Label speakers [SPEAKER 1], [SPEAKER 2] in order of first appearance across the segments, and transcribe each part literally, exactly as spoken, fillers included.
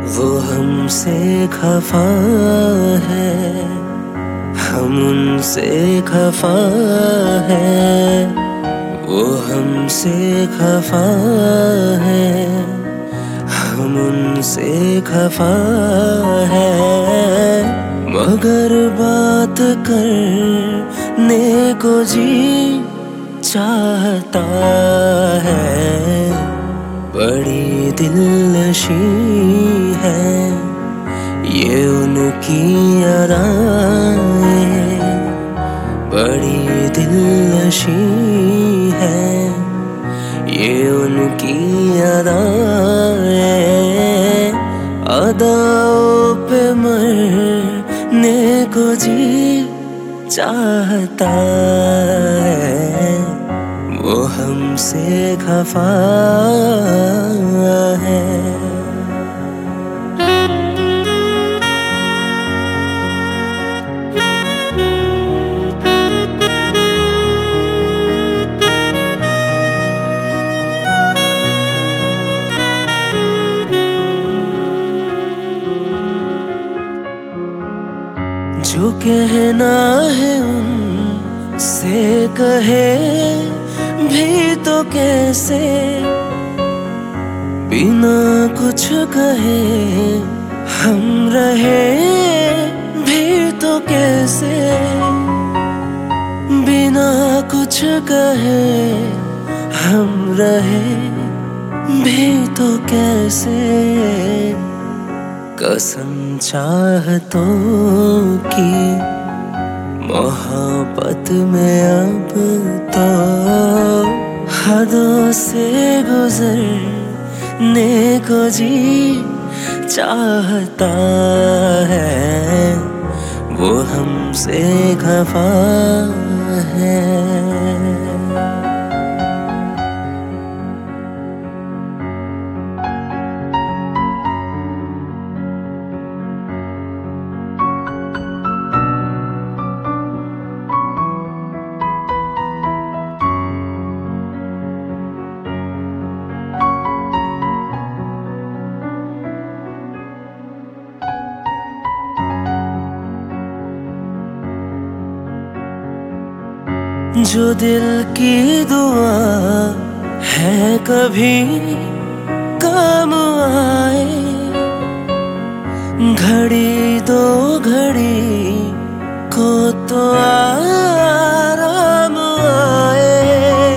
[SPEAKER 1] वो हमसे खफा है, हम उनसे खफा है। वो हमसे खफा है, हम उनसे खफा है। मगर बात करने को जी चाहता है, बड़ी दिलनशी है ये उनकी अदाएं, बड़ी दिलनशी है ये उनकी अदाएं। अदाओं पे मरने को जी चाहता है, वो हमसे खफा है। जो कहना है उनसे कहे भी तो कैसे, बिना कुछ कहे हम रहे भी तो कैसे, बिना कुछ कहे हम रहे भी तो कैसे। कसम चाहतों की मोहब्बत में अब तो हदों से गुजरने को जी चाहता है, वो हमसे खफा है। जो दिल की दुआ है कभी काम आए, घड़ी दो घड़ी को तो आराम आए,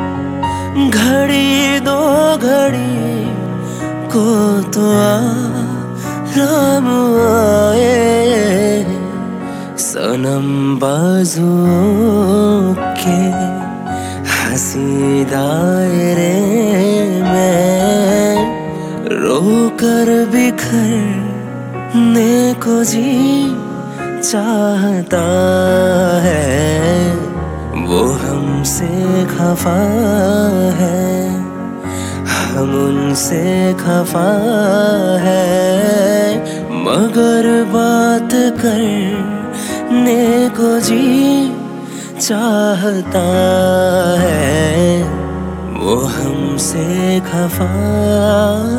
[SPEAKER 1] घड़ी दो घड़ी को तो आराम आए। सनम बाजुओं के हंसी दायरे में रोकर बिखरने को जी चाहता है, वो हमसे खफा है, हम उनसे खफा है। मगर बात कर ने को जी चाहता है, वो हमसे खफा